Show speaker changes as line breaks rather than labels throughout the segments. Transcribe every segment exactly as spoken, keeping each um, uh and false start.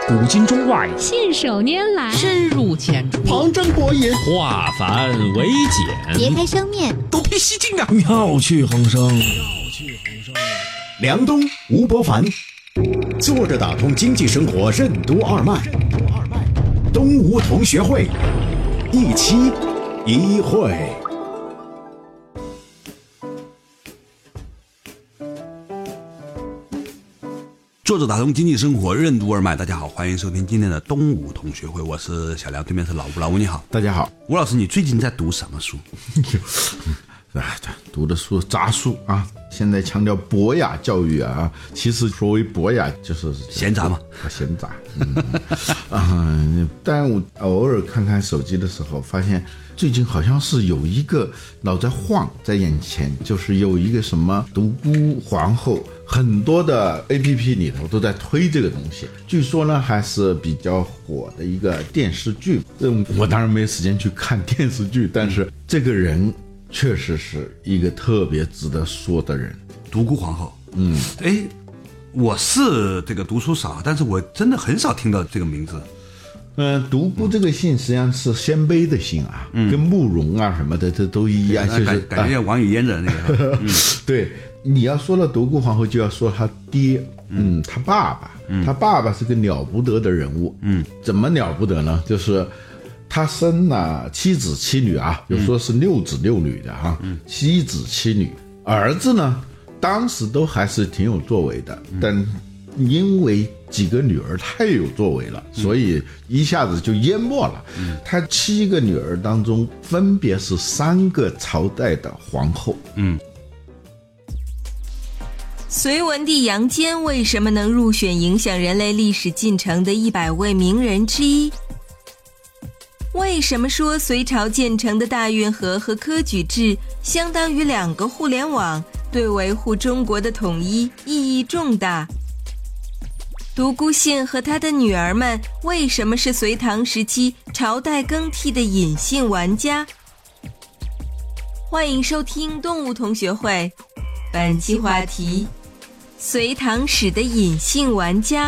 古今中外，
信手拈来，
深入浅出，
旁征博引，
化繁为简，
别开生面，
独辟蹊径啊！
妙趣横生。
梁冬、吴伯凡，坐着打通经济生活任督二脉，东吴同学会，一期一会。
作者打通经济生活任督二脉，大家好，欢迎收听今天的东吴同学会，我是小梁，对面是老吴，老吴你好。
大家好。
吴老师，你最近在读什么书？
读的书杂书啊，现在强调博雅教育啊，其实所谓博雅就是
闲杂嘛，
闲杂。嗯啊，但我偶尔看看手机的时候，发现最近好像是有一个老在晃在眼前，就是有一个什么独孤皇后，很多的 A P P 里头都在推这个东西，据说呢还是比较火的一个电视剧。我当然没时间去看电视剧，但是这个人确实是一个特别值得说的人。
独孤皇后，嗯，哎，我是这个读书少，但是我真的很少听到这个名字。
嗯、呃，独孤这个姓实际上是鲜卑的姓啊，嗯、跟慕容啊什么的这都一样，就是
感感觉王语嫣的那个。嗯、
对，你要说了独孤皇后，就要说他爹，嗯，他爸爸，嗯、他爸爸是个了不得的人物，嗯，怎么了不得呢？就是他生了七子七女啊，有说是六子六女的哈、啊，嗯、七子七女，儿子呢，当时都还是挺有作为的，嗯、但因为几个女儿太有作为了，嗯、所以一下子就淹没了。嗯、他七个女儿当中，分别是三个朝代的皇后。嗯。
隋文帝杨坚为什么能入选影响人类历史进程的一百位名人之一？为什么说隋朝建成的大运河和科举制相当于两个互联网，对维护中国的统一意义重大？独孤信和他的女儿们为什么是隋唐时期朝代更替的隐性玩家？欢迎收听动物同学会，本期话题：隋唐史的隐性玩家。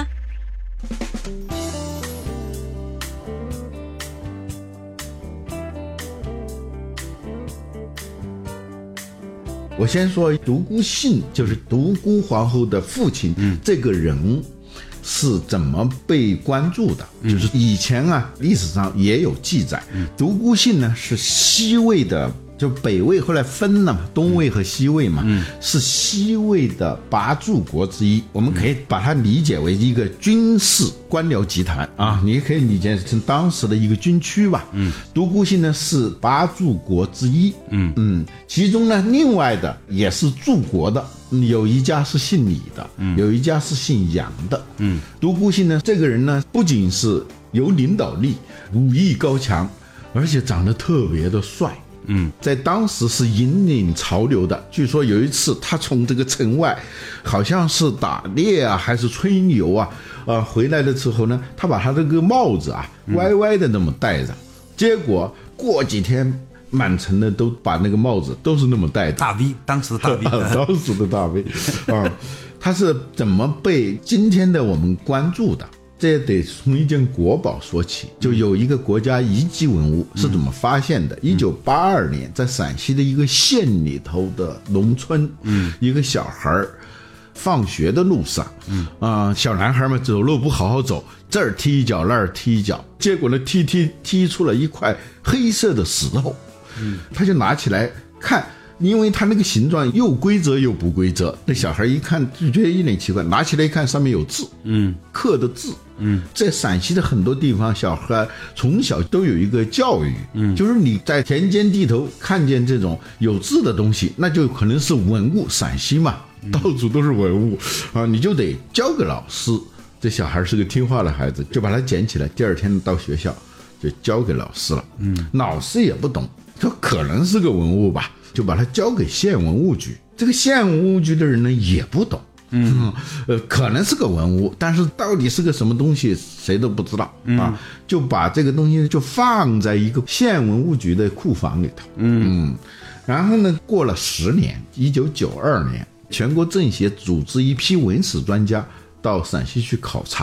我先说独孤信，就是独孤皇后的父亲，嗯、这个人是怎么被关注的？嗯、就是以前啊，历史上也有记载，嗯、独孤信呢是西魏的，就北魏后来分了嘛，东魏和西魏嘛，嗯、是西魏的八柱国之一。我们可以把它理解为一个军事官僚集团啊，你也可以理解成当时的一个军区吧。嗯，独孤信呢是八柱国之一。嗯嗯，其中呢，另外的也是柱国的，有一家是姓李的，嗯、有一家是姓杨的。嗯，独孤信呢，这个人呢，不仅是有领导力，武艺高强，而且长得特别的帅。嗯，在当时是引领潮流的。据说有一次他从这个城外好像是打猎啊还是吹牛啊呃，回来的时候呢，他把他这个帽子啊歪歪的那么戴着，嗯、结果过几天满城的都把那个帽子都是那么戴的。
大 V， 当时的大 V，
当时的大 V 啊，他是怎么被今天的我们关注的？这也得从一件国宝说起，就有一个国家遗迹文物是怎么发现的？一九八二年，在陕西的一个县里头的农村，嗯，一个小孩放学的路上，嗯啊、呃，小男孩们走路不好好走，这儿踢一脚，那儿踢一脚，结果呢，踢踢踢出了一块黑色的石头，嗯，他就拿起来看。因为它那个形状又规则又不规则，那小孩一看就觉得有点奇怪，拿起来一看上面有字，嗯，刻的字，嗯，在陕西的很多地方，小孩从小都有一个教育，嗯，就是你在田间地头看见这种有字的东西，那就可能是文物，陕西嘛，到处都是文物啊，你就得交给老师。这小孩是个听话的孩子，就把它捡起来，第二天到学校就交给老师了，嗯，老师也不懂，说可能是个文物吧。就把它交给县文物局，这个县文物局的人呢也不懂，嗯，呃，可能是个文物，但是到底是个什么东西谁都不知道、嗯、啊，就把这个东西就放在一个县文物局的库房里头，嗯，嗯然后呢，过了十年，一九九二年，全国政协组织一批文史专家到陕西去考察，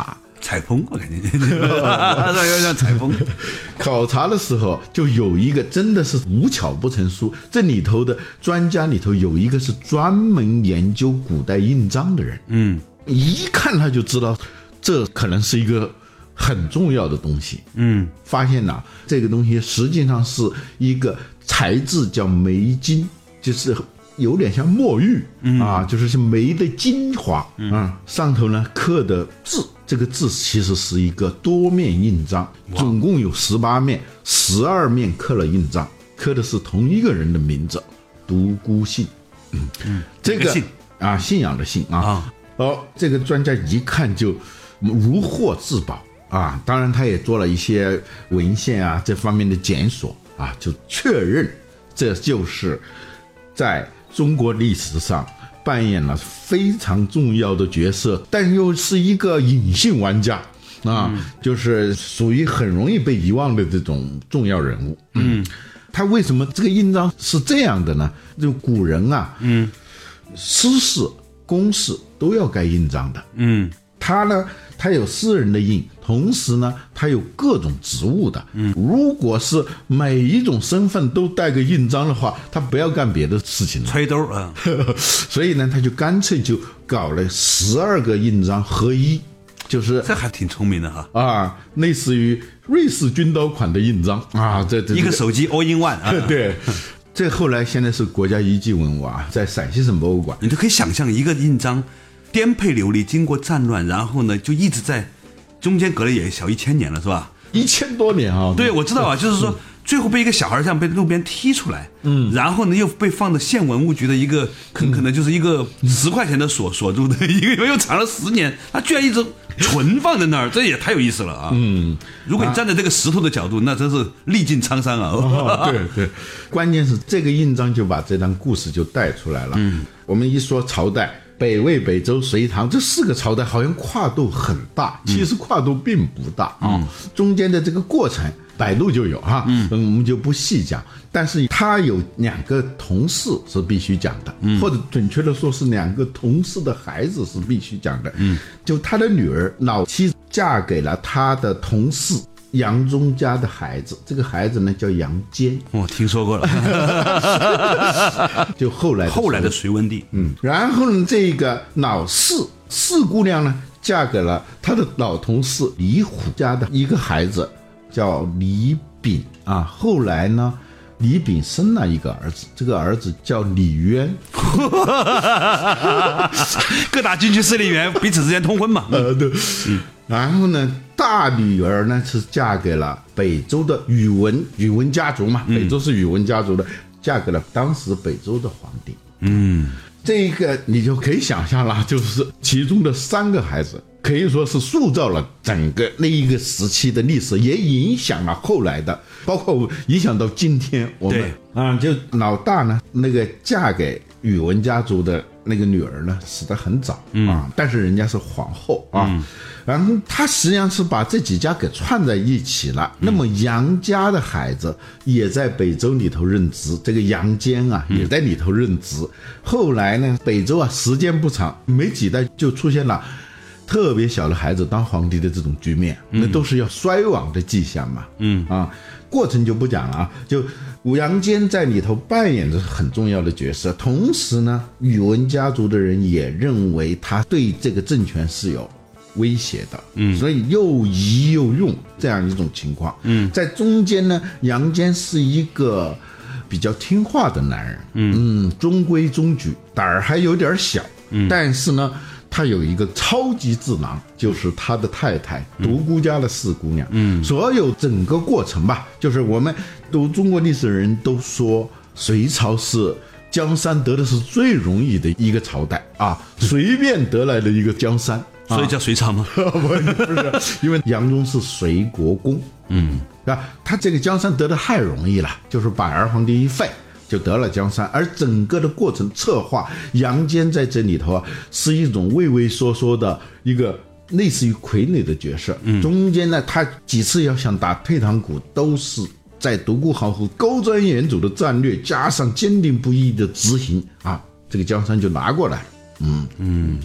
采风，我感觉有点像采风。
考察的时候就有一个真的是无巧不成书，这里头的专家里头有一个是专门研究古代印章的人，
嗯，
一看他就知道这可能是一个很重要的东西。
嗯，
发现呐、啊，这个东西实际上是一个材质叫梅金，就是有点像墨玉、嗯、啊，就是是梅的精华、嗯、啊，上头呢刻的字，这个字其实是一个多面印章，总共有十八面，十二面刻了印章，刻的是同一个人的名字，独孤信。嗯嗯，这个信啊，信仰的信啊。啊哦，这个专家一看就如获至宝啊！当然，他也做了一些文献啊这方面的检索啊，就确认这就是在中国历史上扮演了非常重要的角色，但又是一个隐性玩家啊、嗯，就是属于很容易被遗忘的这种重要人物。嗯，他为什么这个印章是这样的呢？就古人啊，嗯，私事、公事都要盖印章的。嗯，他呢，他有私人的印，同时呢，他有各种职务的。嗯，如果是每一种身份都带个印章的话，他不要干别的事情了，
吹兜啊。
所以呢，他就干脆就搞了十二个印章合一。就是
这还挺聪明的哈
啊，类似于瑞士军刀款的印章啊，这这
一个手机 all in one 啊，
对，这后来现在是国家一级文物啊，在陕西省博物馆，
你都可以想象一个印章颠沛流离，经过战乱，然后呢就一直在中间隔了也小一千年了，是吧？
一千多年啊！
对，我知道啊，就是说。最后被一个小孩这样被路边踢出来，嗯，然后呢又被放到县文物局的一个可可能就是一个十块钱的锁锁住的一个，又藏了十年，他居然一直存放在那儿，这也太有意思了啊！嗯，如果你站在这个石头的角度，那真是历尽沧桑啊！
哦、对对，关键是这个印章就把这段故事就带出来了。嗯，我们一说朝代。北魏、北周、隋唐这四个朝代好像跨度很大，其实跨度并不大啊、嗯。中间的这个过程，百度就有哈，嗯，我们就不细讲。但是他有两个同事是必须讲的，嗯、或者准确的说是两个同事的孩子是必须讲的。嗯，就他的女儿老七嫁给了他的同事。杨忠家的孩子，这个孩子呢叫杨坚，
我、哦、听说过了，
就后来的
后来的隋文帝，
嗯，然后呢，这个老四四姑娘呢，嫁给了他的老同事李虎家的一个孩子，叫李炳啊。后来呢，李炳生了一个儿子，这个儿子叫李渊，
各大军区司令员彼此之间通婚嘛，
呃，对，嗯。然后呢，大女儿呢是嫁给了北周的宇文，宇文家族嘛，北周是宇文家族的，嫁给了当时北周的皇帝。嗯，这个你就可以想象了，就是其中的三个孩子可以说是塑造了整个那一个时期的历史，也影响了后来的，包括影响到今天我们啊，就老大呢那个嫁给宇文家族的那个女儿呢死得很早、嗯、啊，但是人家是皇后啊、嗯，然后他实际上是把这几家给串在一起了、嗯、那么杨家的孩子也在北周里头任职，这个杨坚啊也在里头任职、嗯、后来呢北周啊时间不长，没几代就出现了特别小的孩子当皇帝的这种局面，那都是要衰亡的迹象嘛。嗯啊，过程就不讲了啊。就杨坚在里头扮演着很重要的角色，同时呢，宇文家族的人也认为他对这个政权是有威胁的，嗯，所以又疑又用这样一种情况。嗯，在中间呢，杨坚是一个比较听话的男人，嗯，嗯中规中矩，胆儿还有点小，嗯，但是呢。他有一个超级智囊，就是他的太太独孤家的四姑娘。嗯，所有整个过程吧，就是我们读中国历史的人都说，隋朝是江山得的是最容易的一个朝代啊，随便得来的一个江山，
啊、所以叫隋朝吗？
不是，因为杨忠是隋国公。嗯，啊，他这个江山得的太容易了，就是把儿皇帝一废。就得了江山，而整个的过程策划，杨坚在这里头啊，是一种畏畏缩缩的一个类似于傀儡的角色。嗯，中间呢，他几次要想打退堂鼓，都是在独孤豪夫高瞻远瞩的战略加上坚定不移的执行啊，这个江山就拿过来了。嗯嗯，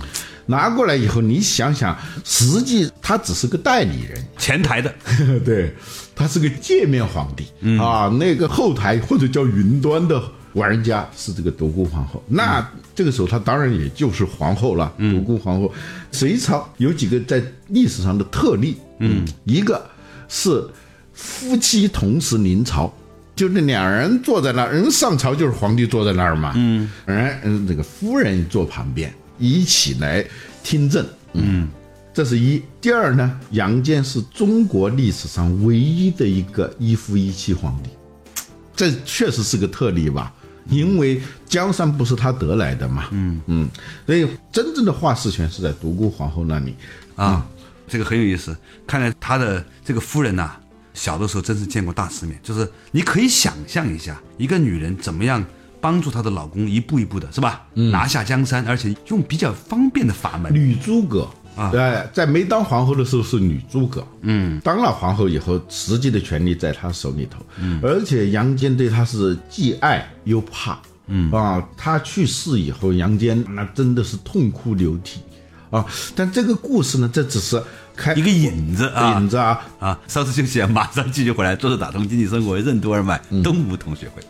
拿过来以后，你想想，实际他只是个代理人，
前台的，
对，他是个界面皇帝、嗯、啊，那个后台或者叫云端的玩家是这个独孤皇后。那、嗯、这个时候她当然也就是皇后了，独孤皇后。隋朝有几个在历史上的特例，嗯，一个是夫妻同时临朝。就是两人坐在那儿，人上朝就是皇帝坐在那儿嘛，嗯，人这个夫人坐旁边一起来听政，嗯，这是一。第二呢，杨坚是中国历史上唯一的一个一夫一妻皇帝，这确实是个特例吧，因为江山不是他得来的嘛，嗯嗯，所以真正的话事权是在独孤皇后那里
啊、嗯，这个很有意思。看来他的这个夫人呐、啊。小的时候真是见过大世面，就是你可以想象一下，一个女人怎么样帮助她的老公一步一步的，是吧？嗯、拿下江山，而且用比较方便的法门。
女诸葛啊，对，在没当皇后的时候是女诸葛，嗯，当了皇后以后，实际的权力在她手里头，嗯，而且杨坚对她是既爱又怕，嗯啊，她去世以后，杨坚那真的是痛哭流涕啊。但这个故事呢，这只是。
一个引子啊，
引子啊
啊！稍事休息，马上继续回来。坐着打通经济生活，任督二脉，东吴同学会。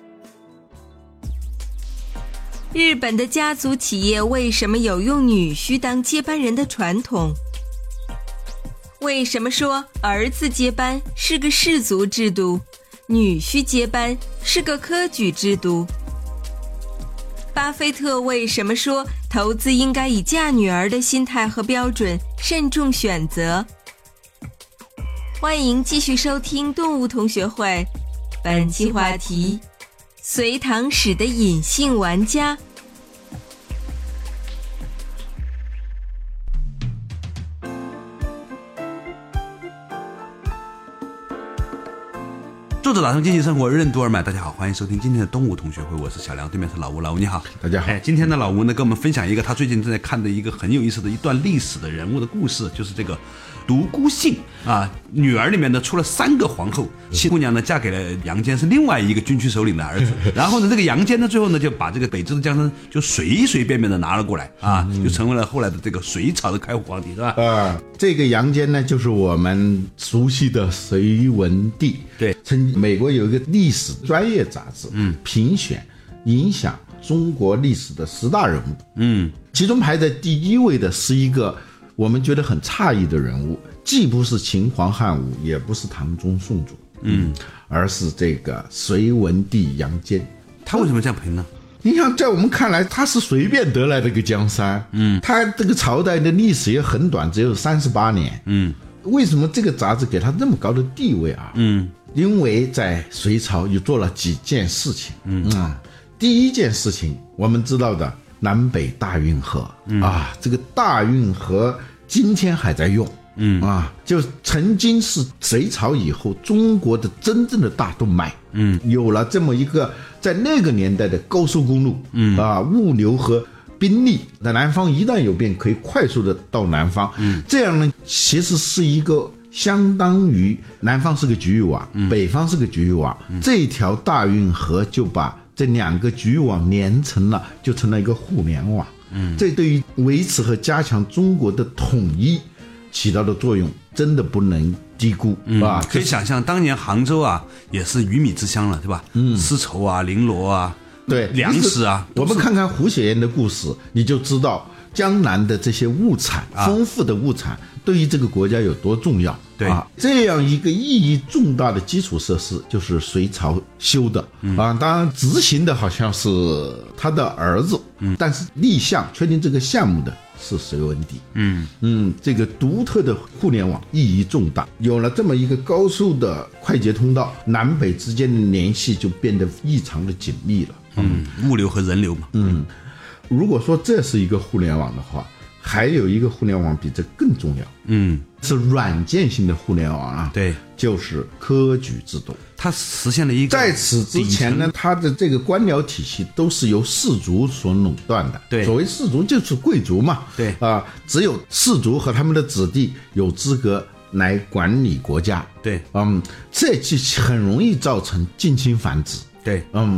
日本的家族企业为什么有用女婿当接班人的传统？为什么说儿子接班是个氏族制度，女婿接班是个科举制度？巴菲特为什么说投资应该以嫁女儿的心态和标准慎重选择？欢迎继续收听动物同学会，本期话题：隋唐史的隐性玩家。
作者打通经济生活，任督二脉。大家好，欢迎收听今天的东吴同学会，我是小梁，对面是老吴。老吴你好。
大家好。
哎，今天的老吴呢，跟我们分享一个他最近正在看的一个很有意思的一段历史的人物的故事，就是这个独孤信啊，女儿里面呢出了三个皇后，七姑娘呢嫁给了杨坚，是另外一个军区首领的儿子。然后呢，这个杨坚呢最后呢就把这个北支的江山就随随便便的拿了过来啊，就成为了后来的这个隋朝的开国皇帝，是吧？
啊，这个杨坚呢就是我们熟悉的隋文帝。
对，
曾美国有一个历史专业杂志，嗯，评选影响中国历史的十大人物，嗯，其中排在第一位的是一个我们觉得很诧异的人物，既不是秦皇汉武，也不是唐宗宋祖，嗯，而是这个隋文帝杨坚。
他为什么这样评呢？
你想，在我们看来，他是随便得来的一个江山，嗯，他这个朝代的历史也很短，只有三十八年，嗯，为什么这个杂志给他这么高的地位啊？嗯，因为在隋朝又做了几件事情，嗯啊，第一件事情我们知道的南北大运河，嗯、啊，这个大运河今天还在用，嗯啊，就曾经是隋朝以后中国的真正的大动脉，嗯，有了这么一个在那个年代的高速公路，嗯啊，物流和兵力在南方一旦有变，可以快速的到南方，嗯，这样呢，其实是一个相当于南方是个局域网，嗯、北方是个局域网，嗯、这条大运河就把这两个局域网连成了，就成了一个互联网。嗯，这对于维持和加强中国的统一起到的作用，真的不能低估，嗯、啊！
可以想象，当年杭州啊，也是鱼米之乡了，对吧？嗯，丝绸啊，绫罗啊，
对，
粮食啊。
我们看看胡雪岩的故事，你就知道江南的这些物产，啊、丰富的物产，对于这个国家有多重要。
对
啊，这样一个意义重大的基础设施就是隋朝修的，嗯、啊，当然执行的好像是他的儿子，嗯，但是立项确定这个项目的是隋文帝，嗯嗯，这个独特的互联网意义重大，有了这么一个高速的快捷通道，南北之间的联系就变得异常的紧密了，
嗯，物流和人流嘛，
嗯，如果说这是一个互联网的话，还有一个互联网比这更重要，嗯，是软件性的互联网啊，
对，
就是科举制度。
它实现了一个，
在此之前呢，它的这个官僚体系都是由士族所垄断的。
对，
所谓士族就是贵族嘛。
对
啊，只有士族和他们的子弟有资格来管理国家。
对，
嗯，这就很容易造成近亲繁殖。
对，
嗯。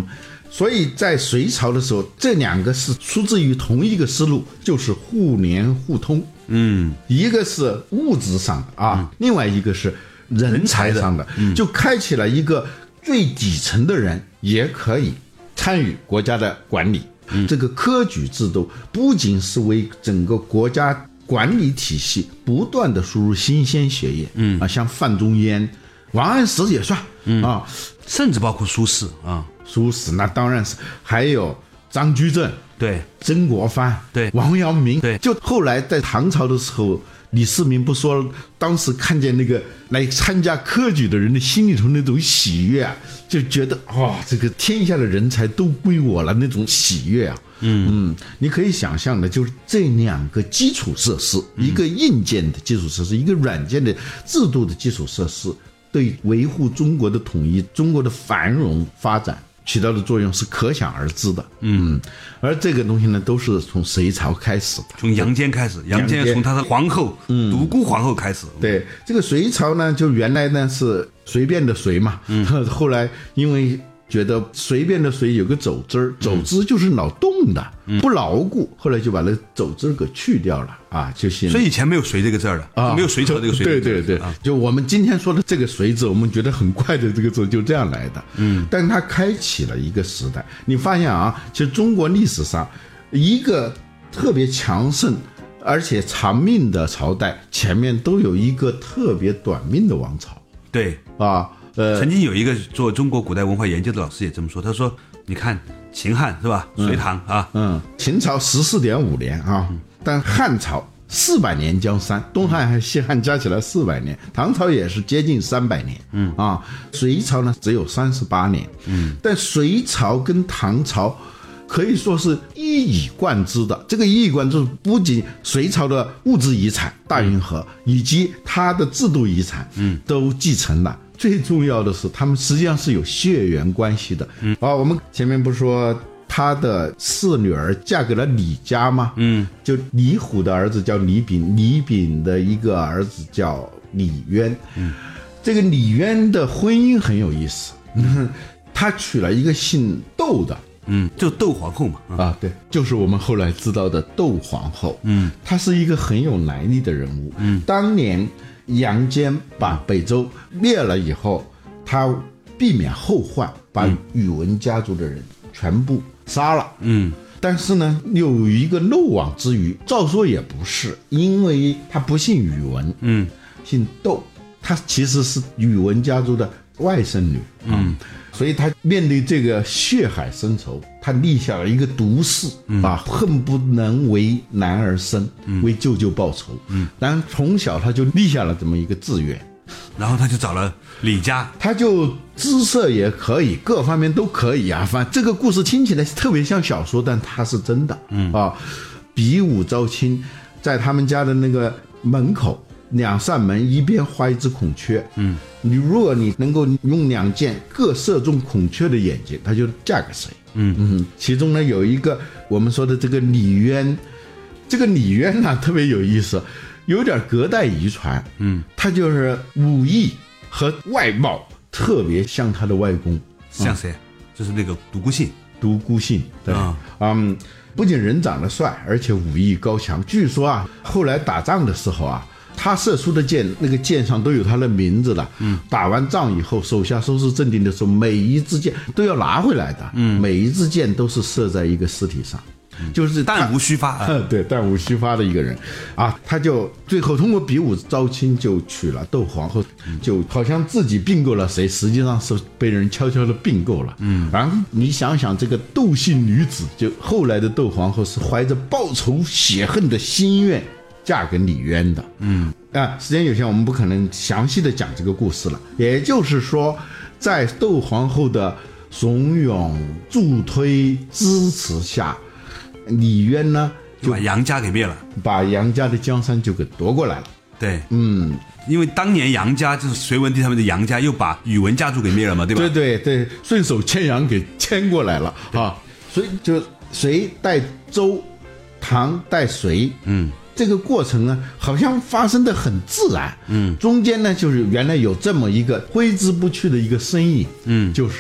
所以在隋朝的时候，这两个是出自于同一个思路，就是互联互通。
嗯，
一个是物质上的啊，嗯、另外一个是人才上的，嗯、就开启了一个最底层的人也可以参与国家的管理。嗯、这个科举制度不仅是为整个国家管理体系不断的输入新鲜血液，嗯啊，像范仲淹、王安石也算，嗯啊，
甚至包括苏轼啊，
苏轼那当然是，还有张居正，
对，
曾国藩，
对，
王阳明，
对，
就后来在唐朝的时候，李世民不说，当时看见那个来参加科举的人的心里头那种喜悦啊，就觉得哇、哦，这个天下的人才都归我了那种喜悦啊。嗯嗯，你可以想象的，就是这两个基础设施，嗯、一个硬件的基础设施，一个软件的制度的基础设施，对维护中国的统一、中国的繁荣发展起到的作用是可想而知的。嗯，而这个东西呢，都是从隋朝开始的，
从杨坚开始，杨坚从他的皇后、嗯、独孤皇后开始。
对，这个隋朝呢，就原来呢是随便的隋嘛，嗯、后来因为觉得随便的随有个走之儿，走之就是脑动的，嗯、不牢固，后来就把那走之给去掉了啊，就行。
所以以前没有隋这个字的，啊、没有隋朝这个隋。
对对对，啊、就我们今天说的这个隋字，我们觉得很怪的这个字就这样来的。嗯，但它开启了一个时代。你发现啊，其实中国历史上一个特别强盛而且长命的朝代，前面都有一个特别短命的王朝。
对
啊。
呃，曾经有一个做中国古代文化研究的老师也这么说，他说：“你看秦汉是吧？隋唐啊，
嗯，秦朝十四点五年啊，嗯、但汉朝四百年江山，东汉和西汉加起来四百年，唐朝也是接近三百年，嗯啊，隋朝呢只有三十八年，嗯，但隋朝跟唐朝可以说是一以贯之的。这个一以贯之，不仅隋朝的物质遗产大运河，嗯、以及它的制度遗产，嗯，都继承了。”最重要的是，他们实际上是有血缘关系的。嗯，啊，我们前面不是说他的四女儿嫁给了李家吗？嗯，就李虎的儿子叫李炳，李炳的一个儿子叫李渊。嗯，这个李渊的婚姻很有意思，嗯，他娶了一个姓窦的。
嗯，就窦皇后嘛。
嗯、啊，对，就是我们后来知道的窦皇后。嗯，她是一个很有来历的人物。嗯，当年杨坚把北周灭了以后，他避免后患，把宇文家族的人全部杀了。嗯，但是呢，有一个漏网之鱼，照说也不是，因为他不姓宇文，嗯，姓窦，他其实是宇文家族的外甥女。嗯，所以他面对这个血海深仇，他立下了一个毒誓，嗯、啊，恨不能为男儿身，嗯、为舅舅报仇。嗯，然后从小他就立下了这么一个志愿，
然后他就找了李家，
他就姿色也可以，各方面都可以啊。反正这个故事听起来特别像小说，但它是真的。嗯啊，比武招亲，在他们家的那个门口。两扇门，一边画一只孔雀。嗯，你如果你能够用两箭各射中孔雀的眼睛，他就嫁给谁。嗯嗯，其中呢有一个我们说的这个李渊，这个李渊呢特别有意思，有点隔代遗传。嗯，他就是武艺和外貌特别像他的外公。
像谁？嗯、就是那个独孤信。
独孤信，对，啊、嗯，不仅人长得帅，而且武艺高强。据说啊，后来打仗的时候啊。他射出的箭，那个箭上都有他的名字的。嗯，打完仗以后，手下收拾镇定的时候，每一支箭都要拿回来的。嗯，每一支箭都是射在一个尸体上，嗯、就是
弹无虚发。
嗯，对，弹无虚发的一个人啊，他就最后通过比武招亲，就娶了窦皇后，就好像自己并购了谁，实际上是被人悄悄的并购了。嗯，然后你想想，这个窦姓女子，就后来的窦皇后，是怀着报仇雪恨的心愿。嫁给李渊的。嗯啊，时间有限，我们不可能详细的讲这个故事了。也就是说，在窦皇后的怂恿、助推、支持下，李渊呢
就把杨家给灭了，
把杨家的江山就给夺过来了。
对，
嗯，
因为当年杨家就是隋文帝他们的杨家，又把宇文家族给灭了嘛，对吧？
对对对，顺手牵羊给牵过来了啊，所以就隋代周，唐代隋，嗯。这个过程呢，好像发生的很自然，嗯，中间呢，就是原来有这么一个挥之不去的一个身影，嗯，就是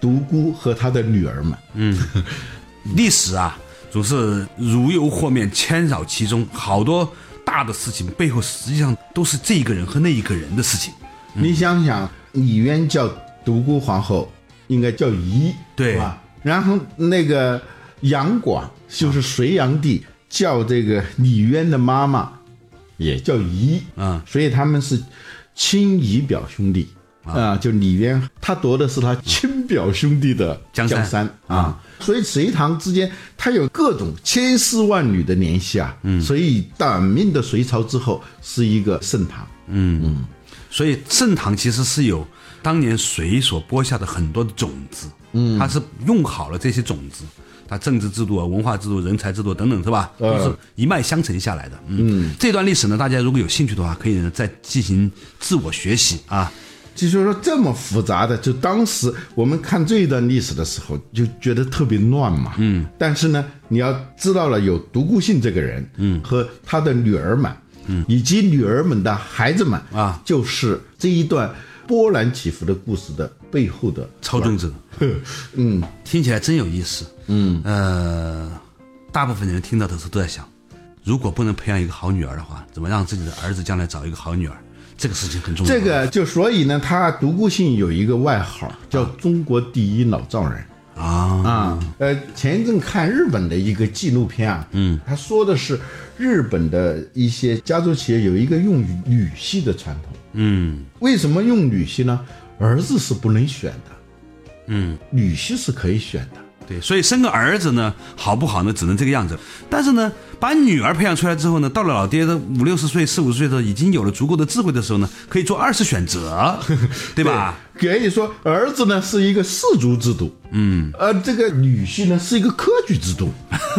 独孤和他的女儿们。
嗯，历史啊总是如有和面，牵扰其中，好多大的事情背后实际上都是这一个人和那一个人的事情。
嗯、你想想，李渊叫独孤皇后应该叫仪，
对
吧？然后那个杨广就是隋炀帝叫这个李渊的妈妈也叫仪，
嗯，
所以他们是亲姨表兄弟啊、呃。就李渊他夺的是他亲表兄弟的江山, 江山啊、嗯，所以隋唐之间他有各种千丝万缕的联系啊。嗯，所以短命的隋朝之后是一个盛唐。
嗯嗯，所以盛唐其实是有当年隋所播下的很多的种子，嗯，他是用好了这些种子，他政治制度啊、文化制度、人才制度等等，是吧？都是一脉相承下来的。嗯，嗯这段历史呢，大家如果有兴趣的话，可以再进行自我学习啊。
就是说这么复杂的，就当时我们看这一段历史的时候，就觉得特别乱嘛。嗯，但是呢，你要知道了有独孤信这个人，嗯，和他的女儿们，嗯，以及女儿们的孩子们啊，就是这一段波澜起伏的故事的背后的
操纵者。嗯，听起来真有意思。嗯，呃，大部分人听到的时候都在想，如果不能培养一个好女儿的话，怎么让自己的儿子将来找一个好女儿？这个事情很重要。
这个就所以呢，他独孤信有一个外号叫中国第一老丈人。啊啊，呃，前一阵看日本的一个纪录片啊，嗯，他说的是日本的一些家族企业有一个用女婿的传统。嗯，为什么用女婿呢？儿子是不能选的，嗯，女婿是可以选的。
对，所以生个儿子呢，好不好呢，只能这个样子。但是呢，把女儿培养出来之后呢，到了老爹的五六十岁、四五十岁的时候，已经有了足够的智慧的时候呢，可以做二次选择，对吧？
对，可以说儿子呢是一个氏族制度，嗯，而这个女婿呢是一个科举制度。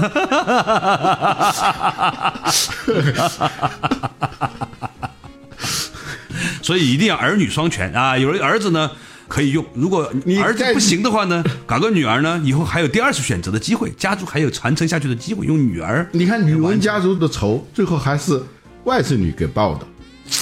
所以一定要儿女双全啊！有了儿子呢，可以用；如果儿子不行的话呢，搞个女儿呢，以后还有第二次选择的机会，家族还有传承下去的机会。用女儿，
你看宇文家族的仇，最后还是外甥女给报的。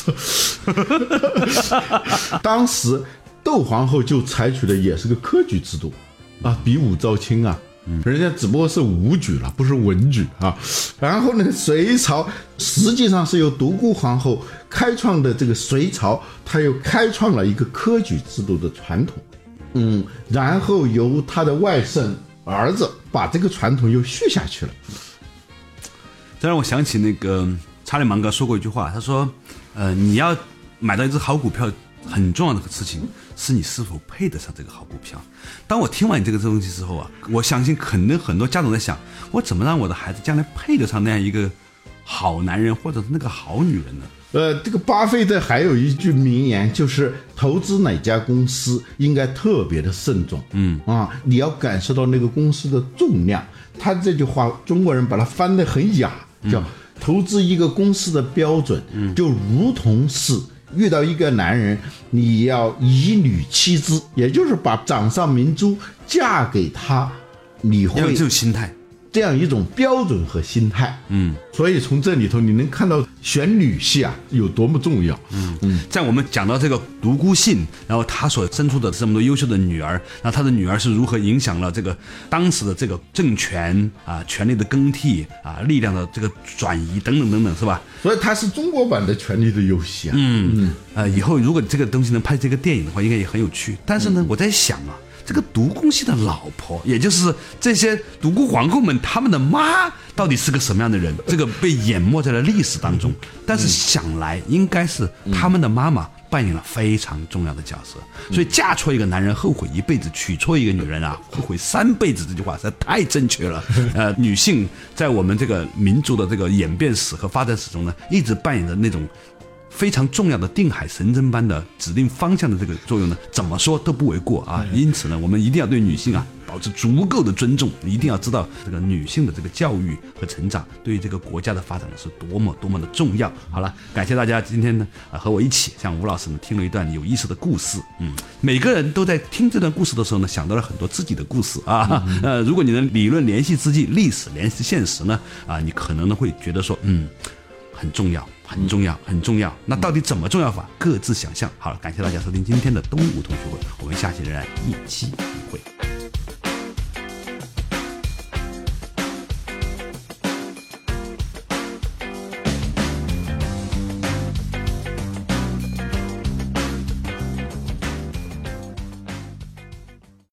当时窦皇后就采取的也是个科举制度啊，比武招亲啊。人家只不过是武举了，不是文举啊。然后呢，隋朝实际上是由独孤皇后开创的，这个隋朝他又开创了一个科举制度的传统，嗯，然后由他的外甥儿子把这个传统又续下去了。
这让我想起那个查理芒格说过一句话，他说，呃，你要买到一只好股票，很重要的事情是你是否配得上这个好股票。当我听完你这个东西之后啊，我相信可能很多家长在想，我怎么让我的孩子将来配得上那样一个好男人或者是那个好女人呢？
呃，这个巴菲特还有一句名言，就是投资哪家公司应该特别的慎重。嗯啊，你要感受到那个公司的重量。他这句话中国人把它翻得很雅，叫投资一个公司的标准，嗯、就如同是遇到一个男人，你要以女妻之，也就是把掌上明珠嫁给他，你会
要有这种心态，
这样一种标准和心态。嗯，所以从这里头你能看到选女婿啊有多么重要。
嗯嗯，在我们讲到这个独孤信，然后他所生出的这么多优秀的女儿，那他的女儿是如何影响了这个当时的这个政权啊、权力的更替啊、力量的这个转移等等等等，是吧？
所以它是中国版的权力的游戏啊。
嗯嗯，呃，以后如果这个东西能拍这个电影的话，应该也很有趣。但是呢，嗯、我在想啊。这个独孤信的老婆，也就是这些独孤皇后们，他们的妈到底是个什么样的人？这个被淹没在了历史当中。但是想来，应该是他们的妈妈扮演了非常重要的角色。所以嫁错一个男人，后悔一辈子；娶错一个女人啊，后悔三辈子。这句话实在太正确了。呃，女性在我们这个民族的这个演变史和发展史中呢，一直扮演着那种非常重要的定海神针般的指定方向的这个作用呢，怎么说都不为过啊。因此呢，我们一定要对女性啊保持足够的尊重，一定要知道这个女性的这个教育和成长对于这个国家的发展是多么多么的重要。好了，感谢大家今天呢、呃、和我一起像吴老师呢听了一段有意思的故事。嗯，每个人都在听这段故事的时候呢，想到了很多自己的故事啊。嗯、呃，如果你能理论联系之际，历史联系现实呢，啊，你可能呢会觉得说，嗯，很重要。 很重要，很重要。那到底怎么重要法？各自想象。好了，感谢大家收听今天的东吴同学会，我们下期仍然一期一会。